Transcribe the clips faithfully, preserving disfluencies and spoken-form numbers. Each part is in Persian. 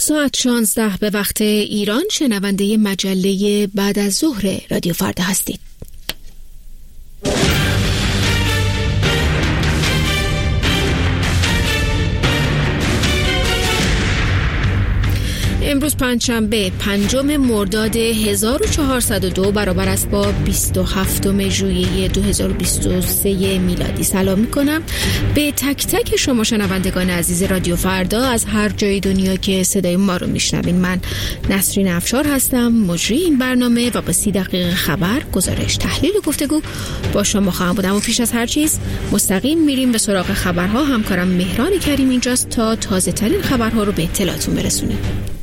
ساعت شانزده به وقت ایران شنونده مجله بعد از ظهر رادیو فردا هستید. امروز پنجشنبه پنجم مرداد هزار و چهارصد و دو برابر است با بیست و هفتم ژوئیه دو هزار و بیست و سه میلادی. سلام میکنم به تک تک شما شنوندگان عزیز رادیو فردا از هر جای دنیا که صدای ما رو میشنوین. من نسرین افشار هستم، مجری این برنامه و با سی دقیقه خبر، گزارش، تحلیل و گفتگو با شما خواهم بودم. و پیش از هر چیز مستقیم میریم به سراغ خبرها. همکارم مهران کریم اینجاست تا تازه ترین خبرها رو به اطلاعتون برسونه.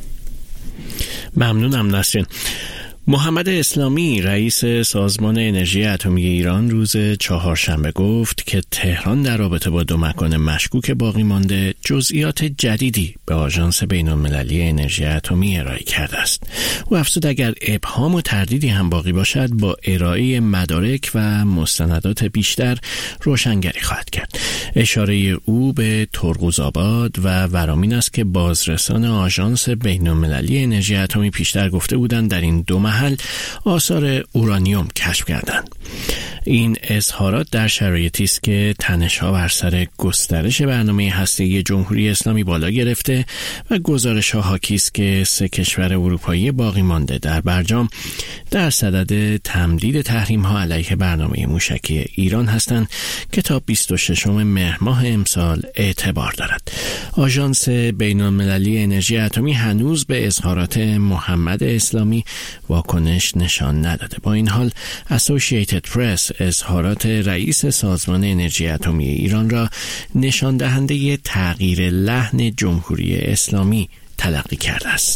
ممنونم نسرین. محمد اسلامی رئیس سازمان انرژی اتمی ایران روز چهارشنبه گفت که تهران در رابطه با دو مکان مشکوک باقی مانده جزئیات جدیدی به آژانس بین‌المللی انرژی اتمی ارائه کرده است. او افزود اگر ابهام و تردیدی هم باقی باشد با ارائه مدارک و مستندات بیشتر روشنگری خواهد کرد. اشاره او به ترقوزآباد و ورامین است که بازرسان آژانس بین‌المللی انرژی اتمی پیشتر گفته بودند در این دو محل آثار اورانیوم کشف کردند. این اظهارات در شرایطی است که تنش‌ها بر سر گسترش برنامه هسته‌ای جمهوری اسلامی بالا گرفته و گزارش‌ها حاکی است که سه کشور اروپایی باقی مانده در برجام در صدد تمدید تحریم‌ها علیه برنامه موشکی ایران هستند که تا بیست و ششم مهر ماه امسال اعتبار دارد. آژانس بین‌المللی انرژی اتمی هنوز به اظهارات محمد اسلامی واکنش نشان نداده. با این حال اسوسییتد پرس اظهارات رئیس سازمان انرژی اتمی ایران را نشان دهنده تغییر لحن جمهوری اسلامی تلقی کرده است.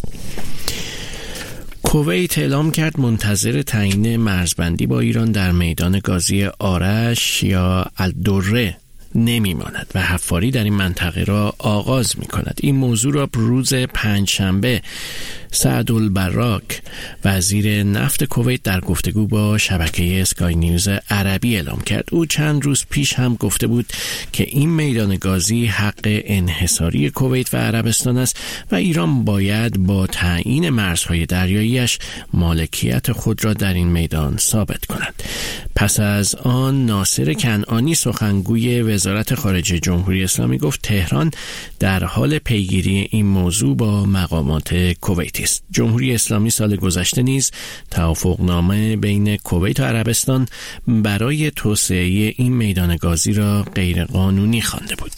کویت اعلام کرد منتظر تعیین مرزبندی با ایران در میدان گازی آرش یا الدره نمی ماند و حفاری در این منطقه را آغاز می کند. این موضوع را روز پنجشنبه سعد البراک وزیر نفت کویت در گفتگو با شبکه اسکای نیوز عربی اعلام کرد. او چند روز پیش هم گفته بود که این میدان گازی حق انحصاری کویت و عربستان است و ایران باید با تعیین مرزهای دریاییش مالکیت خود را در این میدان ثابت کند. پس از آن ناصر کنعانی سخنگوی وزارت خارجه جمهوری اسلامی گفت تهران در حال پیگیری این موضوع با مقامات کویتی است. جمهوری اسلامی سال گذشته نیز توافقنامه بین کویت و عربستان برای توسعه این میدان گازی را غیرقانونی خوانده بود.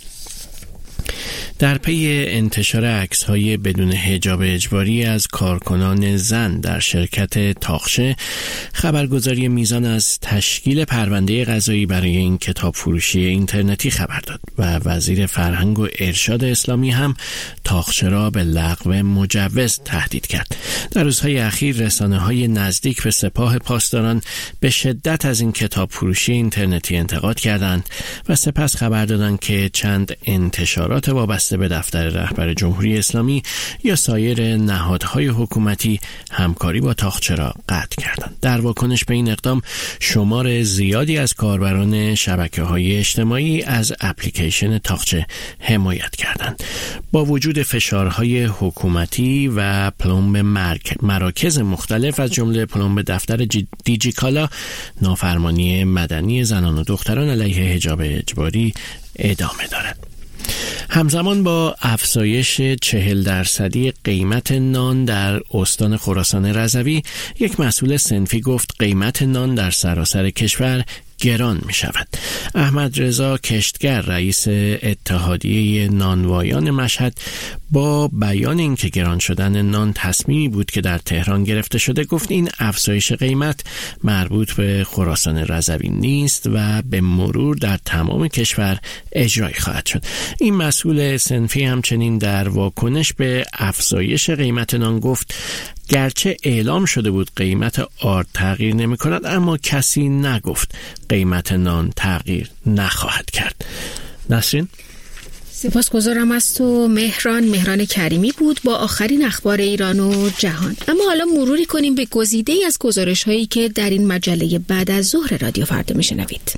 در پی انتشار عکس‌های بدون حجاب اجباری از کارکنان زن در شرکت تاخچه، خبرگزاری میزان از تشکیل پرونده قضایی برای این کتاب فروشی اینترنتی خبر داد و وزیر فرهنگ و ارشاد اسلامی هم تاخچه را به لغو مجوز تهدید کرد. در روزهای اخیر رسانه‌های نزدیک به سپاه پاسداران به شدت از این کتاب فروشی اینترنتی انتقاد کردند و سپس خبر دادند که چند انتشارات وابسته به دفتر رهبر جمهوری اسلامی یا سایر نهادهای حکومتی همکاری با تاخچه را قطع کردند. در واکنش به این اقدام شمار زیادی از کاربران شبکه‌های اجتماعی از اپلیکیشن تاخچه حمایت کردند. با وجود فشارهای حکومتی و پلمب مراکز مختلف از جمله پلمب دفتر دیجیکالا، نافرمانی مدنی زنان و دختران علیه حجاب اجباری ادامه دارد. همزمان با افزایش چهل درصدی قیمت نان در استان خراسان رضوی، یک مسئول صنفی گفت قیمت نان در سراسر کشور گران می شود. احمد رضا کشتگر رئیس اتحادیه نانوایان مشهد با بیان اینکه گران شدن نان تصمیمی بود که در تهران گرفته شده گفت این افزایش قیمت مربوط به خراسان رضوی نیست و به مرور در تمام کشور اجرایی خواهد شد. این مسئول صنفی همچنین در واکنش به افزایش قیمت نان گفت گرچه اعلام شده بود قیمت آرد تغییر نمی کند اما کسی نگفت قیمت نان تغییر نخواهد کرد. نسرین؟ سپاسگزارم از تو مهران. مهران کریمی بود با آخرین اخبار ایران و جهان. اما حالا مروری کنیم به گزیده‌ای از گزارش هایی که در این مجله بعد از ظهر رادیو فردا میشنوید.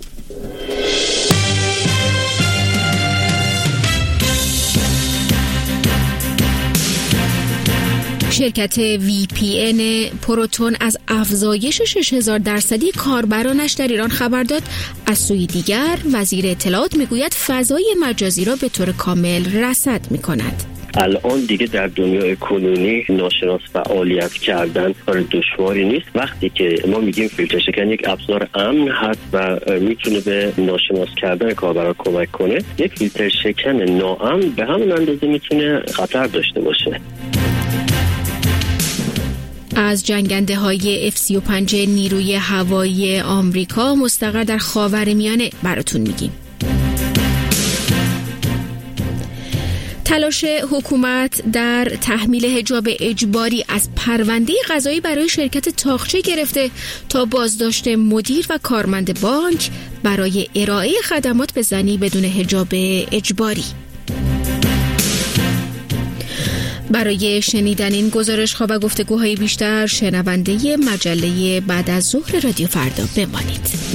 شرکت وی پی ان پروتون از افزایش شش هزار درصدی کاربرانش در ایران خبر داد. از سوی دیگر وزیر اطلاعات میگوید فضای مجازی را به طور کامل رصد می‌کند. الان دیگه در دنیای کنونی ناشناس فعالیت کردن کار دشواری نیست. وقتی که ما میگیم فیلتر شکن یک ابزار امن هست و میتونه به ناشناس کردن کاربران کمک کنه، یک فیلتر شکن ناامن به همون اندازه میتونه خطر داشته باشه. از جنگنده های اف سی و پنج نیروی هوایی آمریکا مستقر در خاورمیانه براتون میگیم. تلاش حکومت در تحمیل حجاب اجباری از پرونده قضایی برای شرکت طاقچه گرفته تا بازداشت مدیر و کارمند بانک برای ارائه خدمات به زنی بدون حجاب اجباری. برای شنیدن این گزارش‌ها و گفتگوهای بیشتر شنونده مجله بعد از ظهر رادیو فردا بمانید.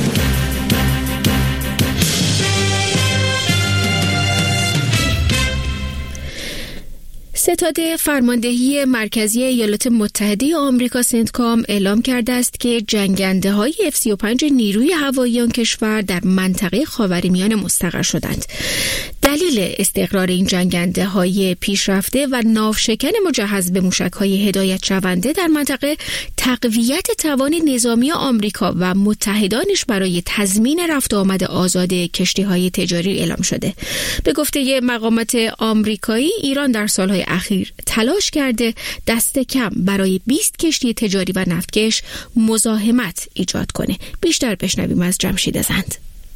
ستاد فرماندهی مرکزی ایالات متحده آمریکا سنتکام اعلام کرده است که جنگنده های اف سی و پنج نیروی هوایی آن کشور در منطقه خاورمیانه مستقر شدند. دلیل استقرار این جنگنده های پیشرفته و ناوشکن مجهز به موشک های هدایت شونده در منطقه تقویت توان نظامی آمریکا و متحدانش برای تضمین رفت و آمد آزاد کشتی های تجاری اعلام شده. به گفته مقامات آمریکایی، ایران در سالهای اخیر تلاش کرده دست کم برای بیست کشتی تجاری و نفتکش مزاحمت ایجاد کنه. بیشتر بشنویم از جمشید زند.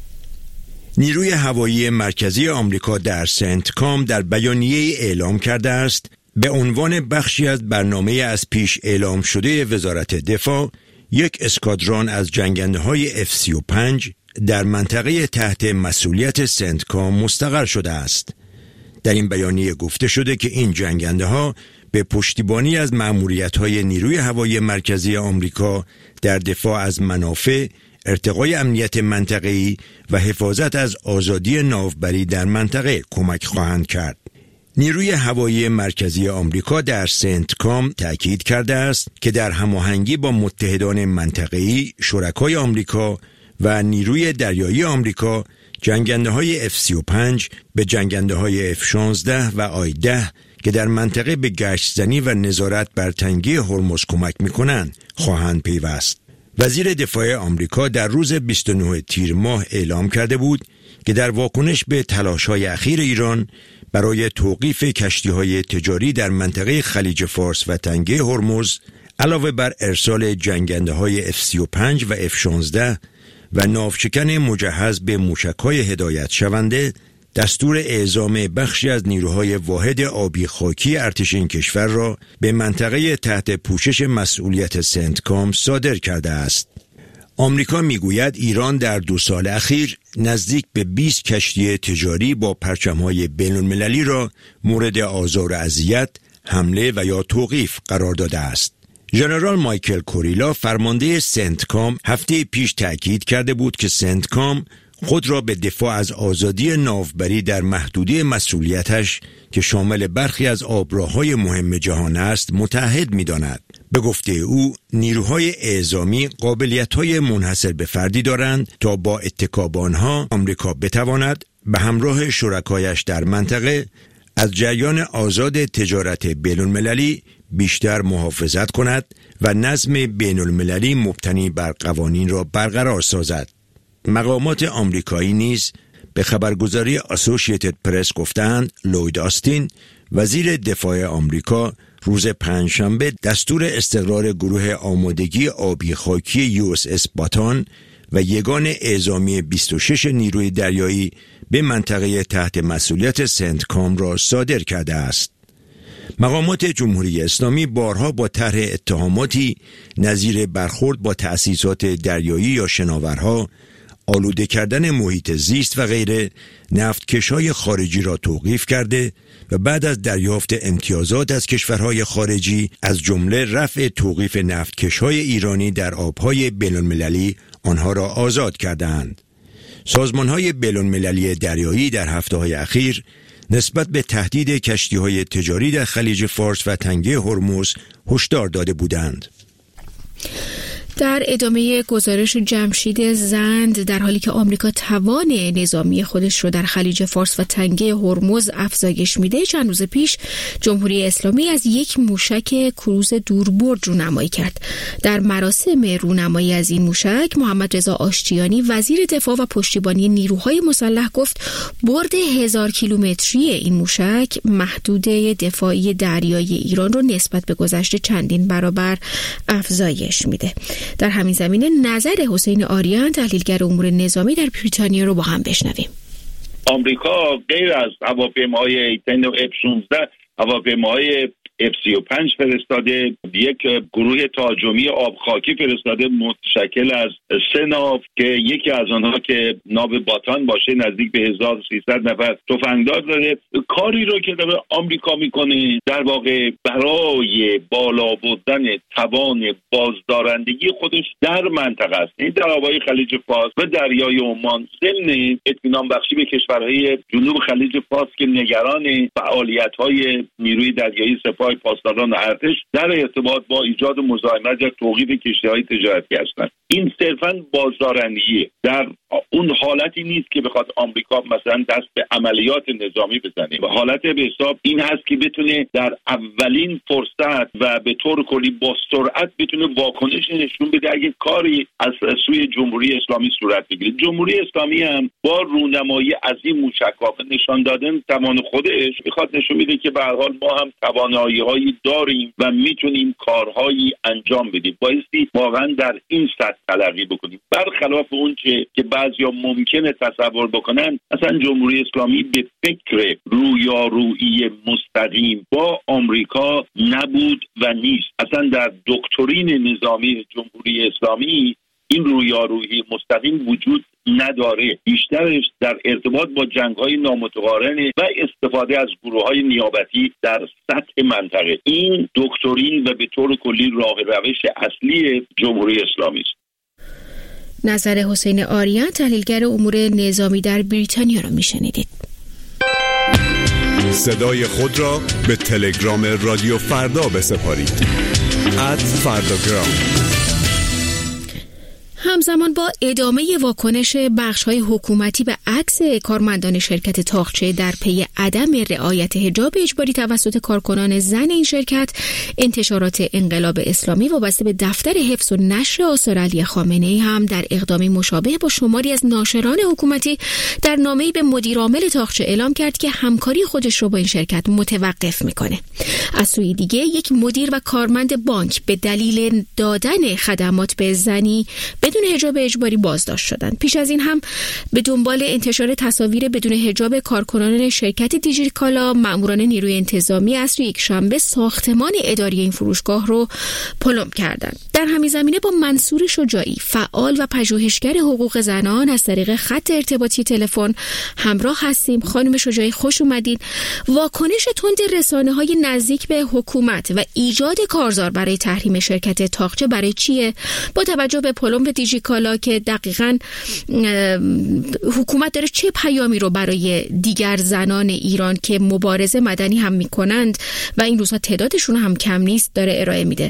نیروی هوایی مرکزی آمریکا در سنتکام در بیانیه اعلام کرده است به عنوان بخشی از برنامه از پیش اعلام شده وزارت دفاع، یک اسکادران از جنگنده‌های اف سی و پنج در منطقه تحت مسئولیت سنتکام مستقر شده است. در این بیانیه گفته شده که این جنگنده‌ها به پشتیبانی از مأموریت‌های نیروی هوایی مرکزی آمریکا در دفاع از منافع، ارتقای امنیت منطقه‌ای و حفاظت از آزادی ناوبری در منطقه کمک خواهند کرد. نیروی هوایی مرکزی آمریکا در سنتکام تأکید کرده است که در هماهنگی با متحدان منطقه‌ای، شرکای آمریکا و نیروی دریایی آمریکا، جنگنده‌های اف سی و پنج به جنگنده‌های اف شانزده و آی ده که در منطقه به گشت‌زنی و نظارت بر تنگه هرمز کمک می‌کنند خواهند پیوست. وزیر دفاع آمریکا در روز بیست و نهم تیر ماه اعلام کرده بود که در واکنش به تلاش‌های اخیر ایران برای توقیف کشتی‌های تجاری در منطقه خلیج فارس و تنگه هرمز، علاوه بر ارسال جنگنده‌های اف سی و پنج و اف شانزده و ناوشکن مجهز به موشک‌های هدایت شونده، دستور اعزام بخشی از نیروهای واحد آبی خاکی ارتش این کشور را به منطقه تحت پوشش مسئولیت سنتکام صادر کرده است. آمریکا میگوید ایران در دو سال اخیر نزدیک به بیست کشتی تجاری با پرچم‌های بین‌المللی را مورد آزار و اذیت، حمله و یا توقیف قرار داده است. ژنرال مایکل کوریلا، فرمانده سنتکام، هفته پیش تأکید کرده بود که سنتکام خود را به دفاع از آزادی ناوبری در محدوده مسئولیتش که شامل برخی از آبراهای مهم جهان است متعهد می‌داند. به گفته او، نیروهای اعزامی قابلیت‌های منحصر به فردی دارند تا با اتکا به آنها آمریکا بتواند به همراه شرکایش در منطقه از جریان آزاد تجارت بین‌المللی بیشتر محافظت کند و نظم بین‌المللی مبتنی بر قوانین را برقرار سازد. مقامات آمریکایی نیز به خبرگزاری اسوسییتد پرس گفتند لوید آستین، وزیر دفاع آمریکا، روز پنجشنبه دستور استقرار گروه آمادگی آبی خاکی یو اس اس باتان و یگان اعزامی بیست و شش نیروی دریایی به منطقه تحت مسئولیت سنتکام را صادر کرده است. مقامات جمهوری اسلامی بارها با طرح اتهاماتی نظیر برخورد با تأسیسات دریایی یا شناورها، آلوده کردن محیط زیست و غیره، نفتکش‌های خارجی را توقیف کرده و بعد از دریافت امتیازات از کشورهای خارجی از جمله رفع توقیف نفتکش‌های ایرانی در آبهای بین‌المللی آنها را آزاد کردند. سازمان‌های بین‌المللی دریایی در هفته‌های اخیر نسبت به تهدید کشتی‌های تجاری در خلیج فارس و تنگه هرمز هشدار داده بودند. در ادامه گزارش جمشید زند، در حالی که آمریکا توان نظامی خودش رو در خلیج فارس و تنگه هرمز افزایش میده، چند روز پیش جمهوری اسلامی از یک موشک کروز دوربرد رونمایی کرد. در مراسم رونمایی از این موشک، محمد رضا آشتیانی وزیر دفاع و پشتیبانی نیروهای مسلح گفت برد هزار کیلومتری این موشک محدوده دفاعی دریایی ایران رو نسبت به گذشته چندین برابر افزایش میده. در همین زمینه نظر حسین آریان، تحلیلگر امور نظامی در بریتانیا رو با هم بشنویم. آمریکا غیر از هواپیماهای ایتن و اف شانزده هواپیماهای اف سی و پنج فرستاده، یک گروه تهاجمی آبخاکی فرستاده متشکل از سه ناو که یکی از آنها که ناو باتان باشه نزدیک به هزار و سیصد نفر تفنگدار داره. کاری رو که داره آمریکا میکنه در واقع برای بالا بردن توان بازدارندگی خودش در منطقه است، این در آبهای خلیج فارس و دریای عمان، ضمن اطمینان بخشی به کشورهای جنوب خلیج فارس که نگران فعالیت‌های نیروی دریایی سپاه پاسداران ارتش در ارتباط با ایجاد مزاحمت یا توقیف کشتی‌های تجارتی هستند. این صرفاً بازدارندگیه، در اون حالتی نیست که بخواد آمریکا مثلا دست به عملیات نظامی بزنه. و حالت به حساب این هست که بتونه در اولین فرصت و به طور کلی با سرعت بتونه واکنش نشون بده اگه کاری از سوی جمهوری اسلامی صورت بگیره. جمهوری اسلامی هم با رونمایی از این موشک‌ها نشان دادن توان خودش میخواد نشون بده که به هر حال ما هم توانایی‌هایی داریم و میتونیم کارهایی انجام بدیم. بایستی واقعا در این سطح تلقی بکنیم، برخلاف اون چه که بعضیا ممکنه تصور بکنن. اصلا جمهوری اسلامی به فکر رویارویی مستقیم با آمریکا نبود و نیست. اصلا در دکترین نظامی جمهوری اسلامی این رویارویی مستقیم وجود نداره، بیشترش در ارتباط با جنگ‌های نامتقارن و استفاده از گروه‌های نیابتی در سطح منطقه. این دکترین و به طور کلی راه روش اصلی جمهوری اسلامی است. نظر حسین آریان، تحلیلگر امور نظامی در بریتانیا را میشنیدید. صدای خود را به تلگرام رادیو فردا بسپارید. ات فرداگرام. همزمان با ادامه واکنش بخش‌های حکومتی به عکس کارمندان شرکت طاقچه در پی عدم رعایت حجاب اجباری توسط کارکنان زن این شرکت، انتشارات انقلاب اسلامی وابسته به دفتر حفظ و نشر آثار علی خامنه‌ای هم در اقدامی مشابه با شماری از ناشران حکومتی در نامه‌ای به مدیر عامل طاقچه اعلام کرد که همکاری خودش رو با این شرکت متوقف میکنه. از سوی دیگه یک مدیر و کارمند بانک به دلیل دادن خدمات به زنی بدون حجاب اجباری بازداشت شدند. پیش از این هم به دنبال انتشار تصاویر بدون حجاب کارکنان شرکت دیجیکالا، مأموران نیروی انتظامی عصر یک شنبه ساختمان اداری این فروشگاه رو پلم کردند. در همین زمینه با منصور شجاعی، فعال و پژوهشگر حقوق زنان، از طریق خط ارتباطی تلفن همراه هستیم. خانم شجاعی خوش اومدید. واکنش تند رسانه‌های نزدیک به حکومت و ایجاد کارزار برای تحریم شرکت طاقچه برای چیه؟ با توجه به پلم به دیجیکالا که دقیقاً حکومت داره چه پیامی رو برای دیگر زنان ایران که مبارزه مدنی هم میکنند و این روزها تعدادشون هم کم نیست داره ارائه میده؟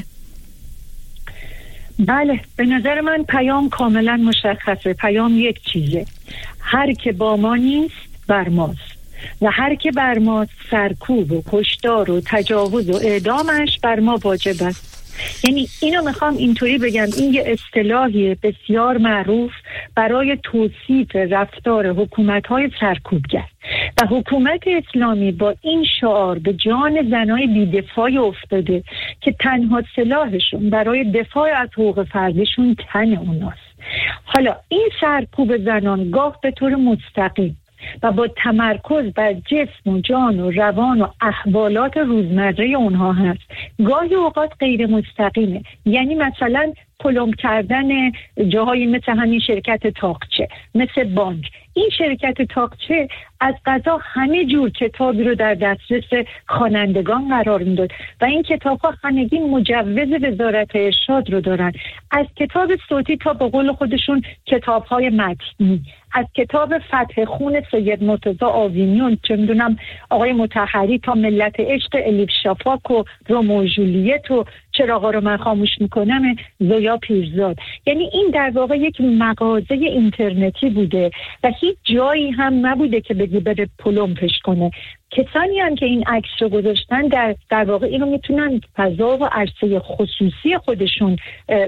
بله، به نظر من پیام کاملا مشخصه. پیام یک چیزه: هر که با ما نیست بر ماست و هر که بر ماست سرکوب و کشتار و تجاوز و اعدامش بر ما واجب است. یعنی اینو میخوام اینطوری بگم، این یه اصطلاحی بسیار معروف برای توصیف رفتار حکومت‌های سرکوبگر و حکومت اسلامی با این شعار به جان زنای بی‌دفاعی افتاده که تنها سلاحشون برای دفاع از حقوق فردشون تن اوناست. حالا این سرکوب زنان گاه به طور مستقیم و با تمرکز بر جسم و جان و روان و احوالات روزمره اونها هست، گاهی اوقات غیر مستقیمه. یعنی مثلا پلم کردن جاهایی مثل همین شرکت طاقچه، مثل بانک. این شرکت طاقچه از قضا همه جور کتابی رو در دسترس خوانندگان قرار میداد و این کتاب‌ها همگی مجوز وزارت ارشاد رو دارن، از کتاب صوتی تا به قول خودشون کتاب‌های متنی، از کتاب فتح خون سید مرتضی آوینیون، چه میدونم آقای مطهری، تا ملت عشق الیف شافاک و رومئو و جولیت و چراغا رو من خاموش میکنم زویا پیرزاد. یعنی این در واقع یک مغازه اینترنتی بوده و هیچ جایی هم نبوده که بگی بره پلمپش کنه. کسانی هم که این عکس رو گذاشتن در در واقع اینو میتونن فضا و عرصه خصوصی خودشون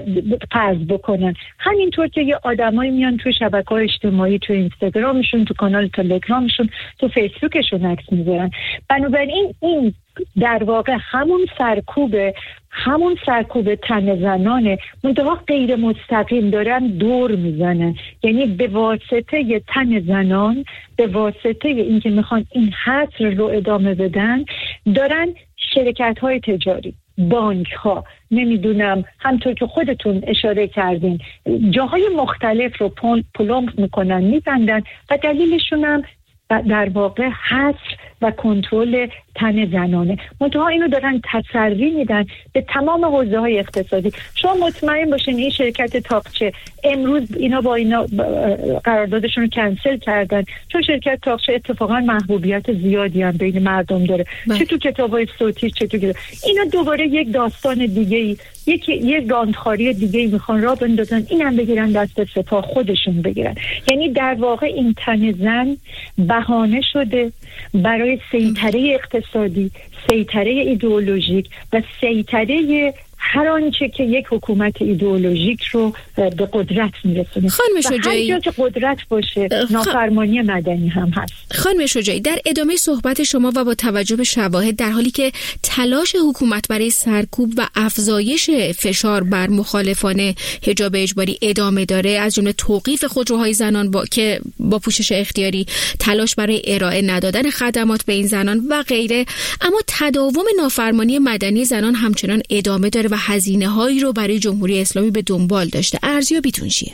فرض بکنن. همینطور که یه آدمایی میان تو شبکه‌های اجتماعی، تو اینستاگرامشون، تو کانال تلگرامشون، تو فیسبوکشون عکس میذارن. بنابراین این در واقع همون سرکوبه، همون سرکوب تن زنانه، منتها غیر مستقیم دارن دور میزنن. یعنی به واسطه ی تن زنان، به واسطه اینکه میخوان این حصر رو ادامه بدن، دارن شرکت های تجاری، بانک ها، نمیدونم همطور که خودتون اشاره کردین، جاهای مختلف رو پلمپ میکنن، میبندن و دلیلشون هم در واقع حصر و کنترل تن زنانه. منتها اینو دارن تسری میدن به تمام حوزه های اقتصادی. شما مطمئن باشین این شرکت طاقچه امروز اینا با اینا قراردادشون رو کنسل کردن، چون شرکت طاقچه اتفاقا محبوبیت زیادی هم بین مردم داره، چه تو کتابای صوتی چه تو کتاب. اینا دوباره یک داستان دیگه‌ای، یک یک گاندخواری دیگه‌ای میخوان راه بندازن، اینم بگیرن دست سپاه خودشون بگیرن. یعنی در واقع این تن زن بهانه شده برای سیطره اقتصادی، سیطره ایدئولوژیک و سیطره هر آنچه که یک حکومت ایدئولوژیک رو به قدرت میرسونه. خانم شجاعی، هر جا که قدرت باشه نافرمانی مدنی هم هست. خانم شجاعی، در ادامه صحبت شما و با توجه به شواهد، در حالی که تلاش حکومت برای سرکوب و افزایش فشار بر مخالفان حجاب اجباری ادامه داره، از جمله توقیف خودروهای زنان با که با پوشش اختیاری، تلاش برای ارائه ندادن خدمات به این زنان و غیره، اما تداوم نافرمانی مدنی زنان همچنان ادامه داره و هزینه هایی رو برای جمهوری اسلامی به دنبال داشته. ارزیابیتون چیه؟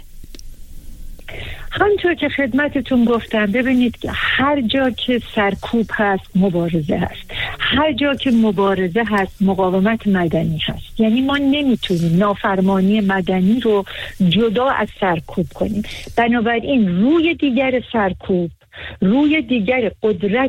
همونطور که خدمتتون گفتم، ببینید که هر جا که سرکوب هست مبارزه هست، هر جا که مبارزه هست مقاومت مدنی هست. یعنی ما نمیتونیم نافرمانی مدنی رو جدا از سرکوب کنیم. بنابراین روی دیگر سرکوب، روی دیگر قدرت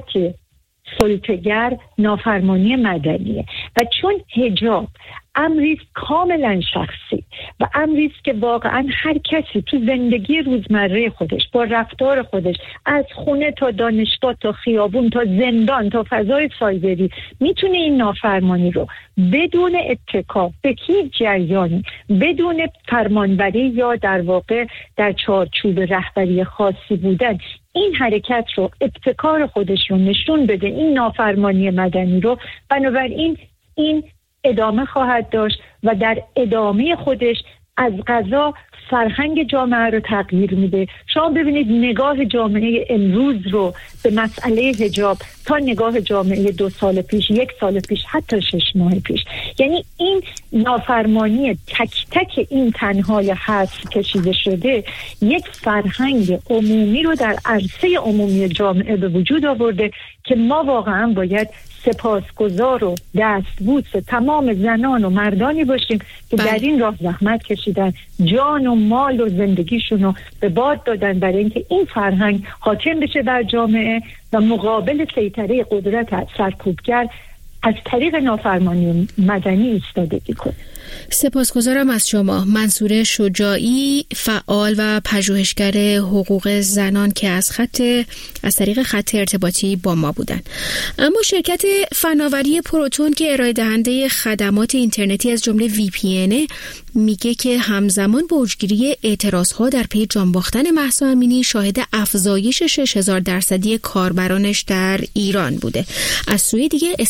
سلطه‌گر نافرمانی مدنیه و چون حجاب امریست کاملا شخصی و امریست که واقعا هر کسی تو زندگی روزمره خودش با رفتار خودش، از خونه تا دانشگاه تا خیابون تا زندان تا فضای سایبری، میتونه این نافرمانی رو بدون اتکا به هیچ جریانی، بدون فرمانبری یا در واقع در چارچوب رهبری خاصی بودن، این حرکت رو، ابتکار خودش رو نشون بده، این نافرمانی مدنی رو. بنابراین این ادامه خواهد داشت و در ادامه خودش از قضا فرهنگ جامعه رو تغییر میده. شما ببینید نگاه جامعه امروز رو به مسئله حجاب تا نگاه جامعه دو سال پیش، یک سال پیش، حتی شش ماه پیش. یعنی این نافرمانی تک تک این تنهای حذف کشیده شده یک فرهنگ عمومی رو در عرصه عمومی جامعه به وجود آورده که ما واقعا باید سپاسگزار و دستبوس تمام زنان و مردانی باشیم که در این راه زحمت کشیدن، جان و مال و زندگیشون رو به باد دادن برای اینکه این فرهنگ حاکم بشه بر جامعه و مقابل سیطره قدرت سرکوبگر از طریق نافرمانی مدنی ایستادگی کنه. سپاسگزارم از شما، منصوره شجاعی، فعال و پژوهشگر حقوق زنان که از خط از طریق خط ارتباطی با ما بودن. اما شرکت فناوری پروتون که ارائه دهنده خدمات اینترنتی از جمله وی پی ان میگه که همزمان با اوجگیری اعتراضها در پی جان باختن مهسا امینی شاهد افزایش شش هزار درصدی کاربرانش در ایران بوده. از سوی دیگه اسماعیل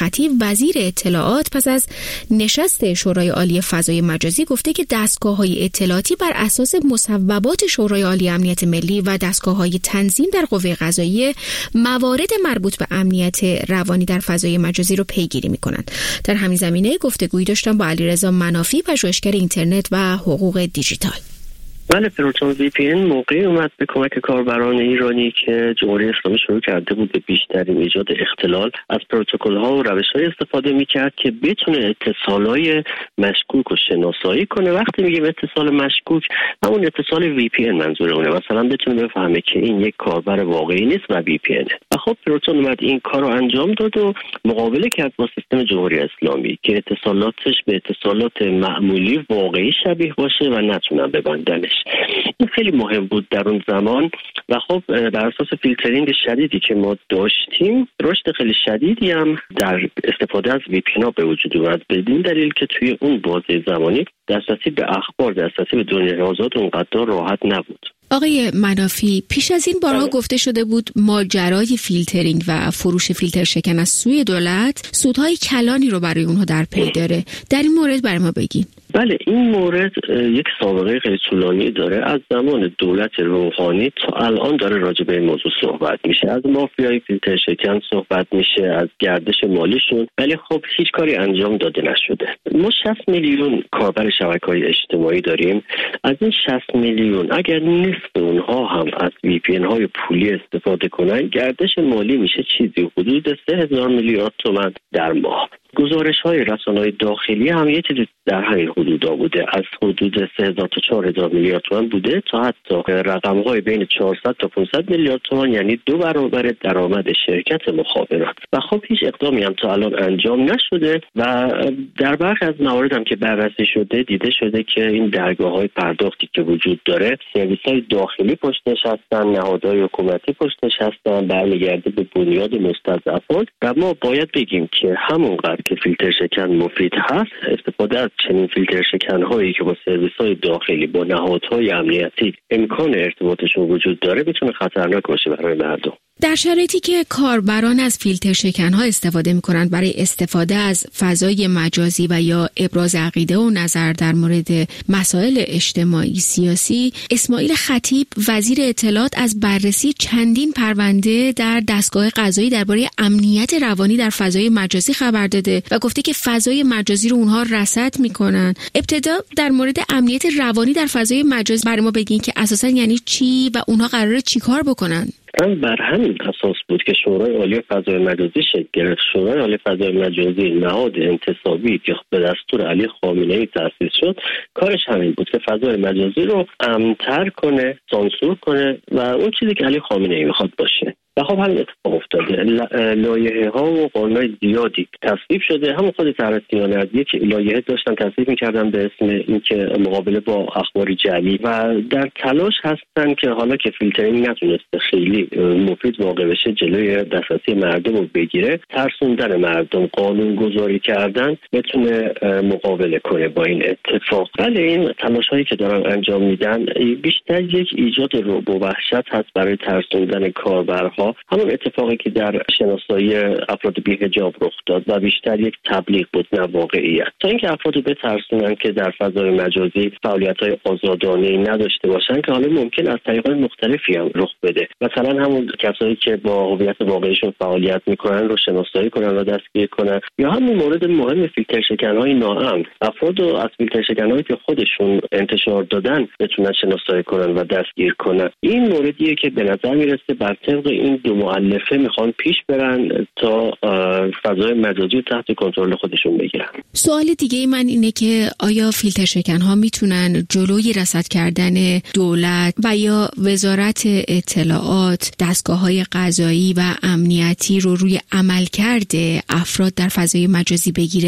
خطیب وزیر اطلاعات پس از نشست شورای عالی فضای مجازی گفته که دستگاه‌های اطلاعاتی بر اساس مصوبات شورای عالی امنیت ملی و دستگاه‌های تنظیم در قوه قضاییه موارد مربوط به امنیت روانی در فضای مجازی رو پیگیری می‌کنند. در همین زمینه گفتگویی داشتم با علیرضا منافی، پژوهشگر اینترنت و حقوق دیجیتال. بله، پروتون وی پی ان موقعی اومد به کمک کاربران ایرانی که جمهوری اسلامی شروع کرده بود به بیشترین ایجاد اختلال از پروتکل‌ها و روش‌های استفاده می‌کرد که بتونه اتصالای مشکوک رو شناسایی کنه. وقتی میگیم اتصال مشکوک، همون اتصال وی پی ان منظور اونه، مثلا بتونه بفهمه که این یک کاربر واقعی نیست و وی پی ان. و خب پروتون اومد این کارو انجام داد و مقابله کرد با سیستم جمهوری اسلامی که اتصالاتش به اتصالات معمولی واقعی شبیه باشه و نتونن ببندنش. این خیلی مهم بود در اون زمان و خب بر اساس فیلترینگ شدیدی که ما داشتیم، رشد خیلی شدیدی هم در استفاده از وی پی ان به وجود اومد، بدین دلیل که توی اون بازه زمانی دسترسی به اخبار، دسترسی به دنیای آزاد اونقدر راحت نبود. آقای منافی، پیش از این بارها گفته شده بود ماجرای فیلترینگ و فروش فیلتر شکن از سوی دولت سودهای کلانی رو برای اونها در پی داره. در این مورد برای ما بگین. بله، این مورد یک سابقه خیلی طولانی داره. از زمان دولت روحانی تا الان داره راجع به این موضوع صحبت میشه. از مافیای فیلتر شکن صحبت میشه، از گردش مالیشون، ولی خب هیچ کاری انجام داده نشده. ما شصت میلیون کاربر شبکه‌های اجتماعی داریم. از این شصت میلیون اگر نصف اونها هم از وی پی ان های پولی استفاده کنن، گردش مالی میشه چیزی حدود سه هزار میلیارد تومان در ماه. گزارش های رسانه‌های داخلی هم یه چیزی در همین حدودا بوده، از حدود سه هزار تا چهار هزار میلیارد تومان بوده تا حتی رقم های بین چهارصد تا پانصد میلیارد تومان، یعنی دو برابر درآمد شرکت مخابرات. و خب هیچ اقدامی هم تا الان انجام نشده و در برخی از موارد هم که بررسی شده دیده شده که این درگاه های پرداختی که وجود داره، سرویس های داخلی پشتش هستن، نهادهای حکومتی پشتش هستن، برمیگرده به بنیاد مستضعفان. و ما باید بگیم که همونقدر که فیلتر شکن مفید هست، استفاده از چنین فیلتر شکن هایی که با سرویس های داخلی، با نهادهای امنیتی امکان ارتباطشون وجود داره، میتونه خطرناک باشه برای مردم. در شرایطی که کاربران از فیلتر شکن‌ها استفاده می‌کنند برای استفاده از فضای مجازی و یا ابراز عقیده و نظر در مورد مسائل اجتماعی سیاسی، اسماعیل خطیب وزیر اطلاعات از بررسی چندین پرونده در دستگاه قضایی درباره امنیت روانی در فضای مجازی خبر داده و گفته که فضای مجازی رو اونها رصد می‌کنن. ابتدا در مورد امنیت روانی در فضای مجازی برای ما بگین که اساساً یعنی چی و اونها قراره چیکار بکنن؟ بر همین اساس بود که شورای عالی فضای مجازی شکل گرفت. شورای عالی فضای مجازی نهاد انتصابی که به دستور علی خامنه‌ای تأسیس شد، کارش همین بود که فضای مجازی رو امن‌تر کنه، سانسور کنه و اون چیزی که علی خامنه‌ای میخواد باشه. و خب همین اتفاق افتاده. لایحه ها و قانون‌های زیادی تصویب شده. همون خود طرح‌داران از یک لایحه داشتن تصویب می‌کردن به اسم اینکه مقابله با اخبار جعلی و در تلاش هستن که حالا که فیلترینگ نتونسته خیلی مفید واقع بشه، جلوی دسترسی مردم رو بگیره، ترسوندن مردم، قانون گذاری کردن بتونه مقابله کنه با این اتفاق. ولی این تلاش‌هایی که دارن انجام میدن بیشتر یک ایجاد رعب و وحشت هست برای ترسوندن کاربرها. همون اتفاقی که در شناسایی افراد بی‌حجاب رخ داد و بیشتر یک تبلیغ بود نه واقعیت، تا اینکه افراد بترسونن که در فضای مجازی فعالیت‌های آزادانه‌ای نداشته باشن که حالا ممکن از طریق‌های مختلفی هم رخ بده. مثلا همون کسایی که با هویت واقعیشون فعالیت میکنن رو شناسایی کنن و دستگیر کنن، یا همین مورد مهم فیلتر شکن‌های ناامن، افراد رو از فیلتر شکن‌هایی که خودشون انتشار دادن بتونن شناسایی کنن و دستگیر کنن. این موردیه که به نظر میرسه بر طبق این دو مؤلفه میخوان پیش برن تا فضای مجازی تحت کنترل خودشون بگیرن. سوال دیگه من اینه که آیا فیلتر شکن‌ها میتونن جلوی رصد کردن دولت و یا وزارت اطلاعات، دستگاه‌های قضایی و امنیتی رو روی عملکرد افراد در فضای مجازی بگیره؟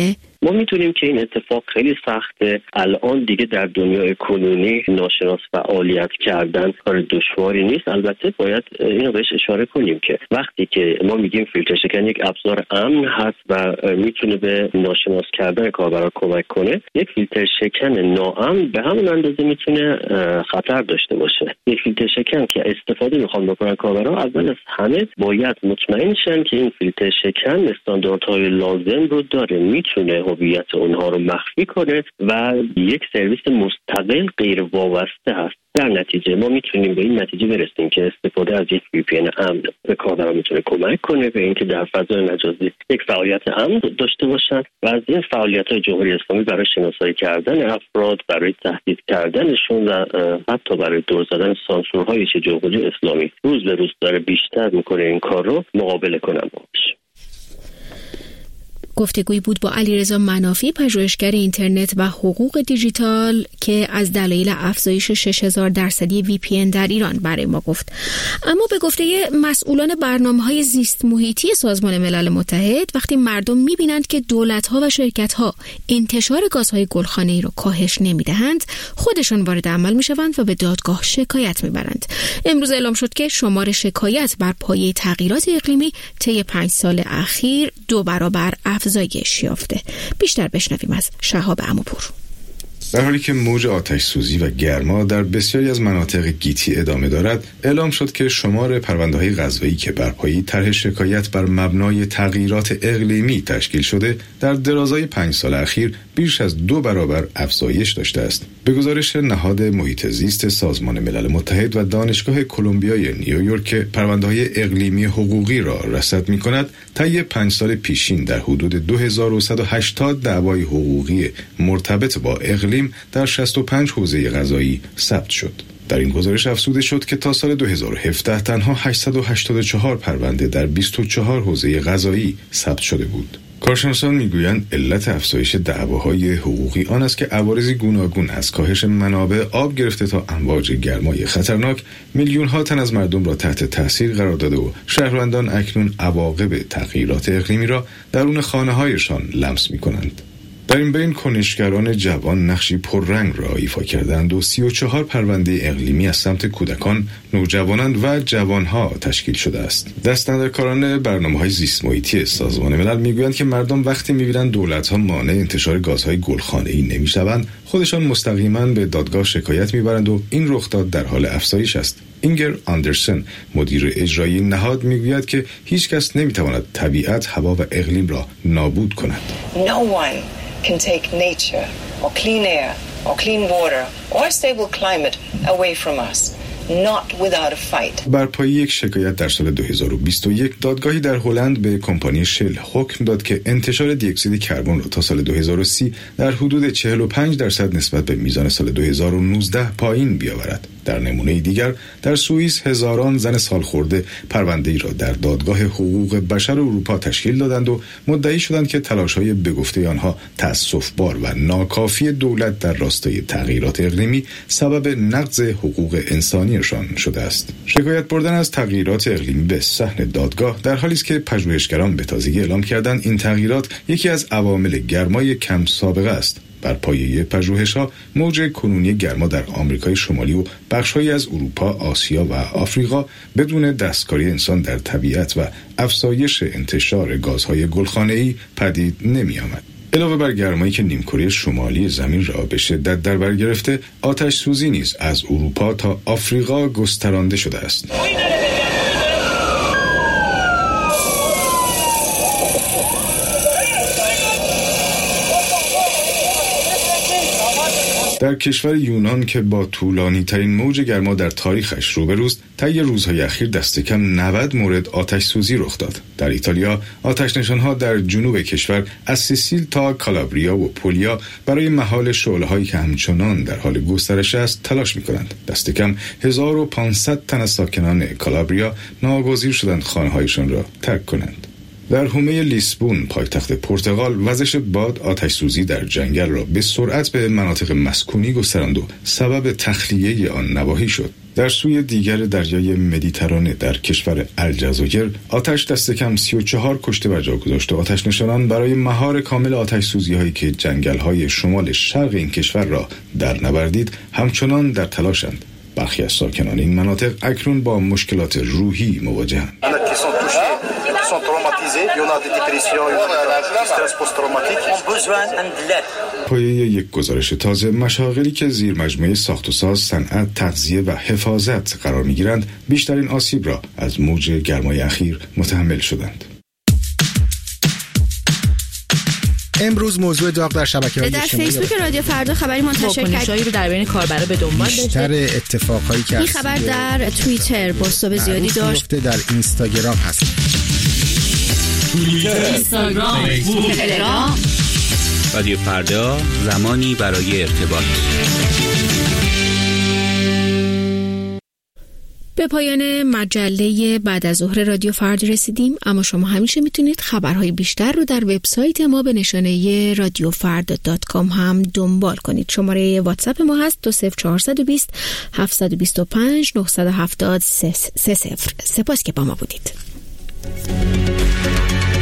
ما میتونیم که این اتفاق خیلی سخته. الان دیگه در دنیای کنونی ناشناس فعالیت کردن کار دشواری نیست. البته باید اینو بهش اشاره کنیم که وقتی که ما میگیم فیلتر شکن یک ابزار امن هست و میتونه به ناشناس کردن کاربرا کمک کنه، یک فیلتر شکن ناامن به همون اندازه میتونه خطر داشته باشه. یک فیلتر شکن که استفاده میخوان بکنن کاربرا، اول از همه باید مطمئن شن که این فیلتر شکن استانداردهای لازم رو داره، میتونه هویت اونها رو مخفی کنه و یک سرویس مستقل غیر وابسته هست. در نتیجه ما میتونیم به این نتیجه برسیم که استفاده از یک وی پی ان امن به کاربران میتونه کمک کنه به اینکه در فضای مجازی یک فعالیت امن داشته باشن و از این فعالیت‌های جمهوری اسلامی برای شناسایی کردن افراد، برای تهدید کردنشون و حتی برای دور زدن سانسورهایی که جمهوری اسلامی روز به روز داره بیشتر میکنه این کار رو مقابله کنن باشه. گفتگویی بود با علیرضا منافی، پژوهشگر اینترنت و حقوق دیجیتال که از دلایل افزایش شش هزار درصدی وی پی ان در ایران برای ما گفت. اما به گفته مسئولان برنامه‌های زیست محیطی سازمان ملل متحد، وقتی مردم می‌بینند که دولت‌ها و شرکت‌ها انتشار گازهای گلخانه‌ای را کاهش نمی‌دهند، خودشان وارد عمل می‌شوند و به دادگاه شکایت می‌برند. امروز اعلام شد که شمار شکایت بر پایه تغییرات اقلیمی طی پنج سال اخیر دو برابر افزایش یافته. بیشتر بشنویم از شهاب عموپور. در حالی که موج آتش سوزی و گرما در بسیاری از مناطق گیتی ادامه دارد، اعلام شد که شمار پرونده‌های قضایی که بر پایه طرح شکایت بر مبنای تغییرات اقلیمی تشکیل شده در درازای پنج سال اخیر بیش از دو برابر افزایش داشته است. به گزارش نهاد محیط زیست سازمان ملل متحد و دانشگاه کلمبیای نیویورک که پرونده‌های اقلیمی حقوقی را رصد می‌کند، طی پنج سال پیشین در حدود دو هزار و صد و هشتاد دعوای حقوقی مرتبط با اقلیم در شصت و پنج حوزه قضایی ثبت شد. در این گزارش افزوده شد که تا سال دو هزار و هفده تنها هشتصد و هشتاد و چهار پرونده در بیست و چهار حوزه قضایی ثبت شده بود. کارشناسان میگویند علت افزایش دعواهای حقوقی آن است که عوارضی گوناگون از کاهش منابع آب گرفته تا امواج گرمای خطرناک میلیون ها تن از مردم را تحت تاثیر قرار داده و شهروندان اکنون عواقب تغییرات اقلیمی را درون خانه‌هایشان لمس می‌کنند. در این بین کنشگران جوان نقشی پررنگ را ایفا کردند و سی و چهار پرونده اقلیمی از سمت کودکان، نوجوانان و جوانها تشکیل شده است. دستاندرکاران برنامه‌های زیست محیطی سازمان ملل میگویند که مردم وقتی می‌بینند دولت‌ها مانع انتشار گازهای گلخانه‌ای نمی‌شوند، خودشان مستقیما به دادگاه شکایت می‌برند و این رخداد در حال افزایش است. اینگر آندرسن، مدیر اجرایی نهاد، میگوید که هیچ کس نمی‌تواند طبیعت، هوا و اقلیم را نابود کند. No one can take nature or clean air or clean water or stable climate away from us. Not without a fight. بر پایه یک شکایت در سال دو هزار و بیست و یک دادگاهی در هلند به کمپانی شل حکم داد که انتشار دی اکسید کربن را تا سال دو هزار و سی در حدود چهل و پنج درصد نسبت به میزان سال دو هزار و نوزده پایین بیاورد. در نمونه دیگر در سوئیس هزاران زن سالخورده پرونده‌ای را در دادگاه حقوق بشر اروپا تشکیل دادند و مدعی شدند که تلاش‌های به گفته آنها تأسف‌بار و ناکافی دولت در راستای تغییرات اقلیمی سبب نقض حقوق انسانیشان شده است. شکایت بردن از تغییرات اقلیمی به صحن دادگاه در حالی است که پژوهشگران به تازگی اعلام کردند این تغییرات یکی از عوامل گرمای کم سابقه است. بر پایه پژوهش‌ها موج کنونی گرما در آمریکای شمالی و بخش‌هایی از اروپا، آسیا و آفریقا بدون دستکاری انسان در طبیعت و افزایش انتشار گازهای گلخانه‌ای پدید نمی‌آمد. علاوه بر گرمایی که نیمکره شمالی زمین را به شدت در بر گرفته، آتش سوزی نیز از اروپا تا آفریقا گسترانده شده است. در کشور یونان که با طولانی ترین موج گرما در تاریخش روبروست، طی روزهای اخیر دست کم نود مورد آتش سوزی رخ داد. در ایتالیا آتش نشانها در جنوب کشور از سیسیل تا کالابریا و پولیا برای مهال شعله‌هایی که همچنان در حال گسترش است تلاش می‌کنند. دست کم هزار و پانصد تن از ساکنان کالابریا ناگزیر شدند خانه‌هایشان را ترک کنند. در حومه لیسبون پایتخت پرتغال وزش باد آتش‌سوزی در جنگل را به سرعت به مناطق مسکونی گستراند و سبب تخلیه آن نواحی شد. در سوی دیگر دریای مدیترانه در کشور الجزایر آتش دست کم سی و چهار کشته بر جا گذاشت و آتش نشانان برای مهار کامل آتش سوزی هایی که جنگل های شمال شرق این کشور را در نوردید همچنان در تلاشند. برخی از ساکنان این مناطق اکنون با مشکلات روحی مواجهند. پایه یک گزارش تازه، مشاغلی که زیر مجموعه ساخت و ساز، صنعت، تغذیه و حفاظت قرار می‌گیرند بیشترین آسیب را از موج گرمای اخیر متحمل شدند. امروز موضوع داغ در شبکه‌های اجتماعی در فیسبوک رادیو فردا خبری منتشر کرد رو در بین کاربرا به دنبال داشته. بیشتر اتفاقایی که این خبر در توییتر بازتاب زیادی داشت. در اینستاگرام هست. توییتر، اینستاگرام، فیسبوک، تلگرام. رادیو فردا، زمانی برای ارتباط. به پایان مجله بعد از ظهر رادیو فردا رسیدیم، اما شما همیشه میتونید خبرهای بیشتر رو در وبسایت ما به نشانه رادیو فردا دات کام هم دنبال کنید. شماره واتساپ ما هست دو صفر چهارصد و بیست هفتصد و بیست و پنج نهصد و هفتاد سه صفر. سپاس که با ما بودید.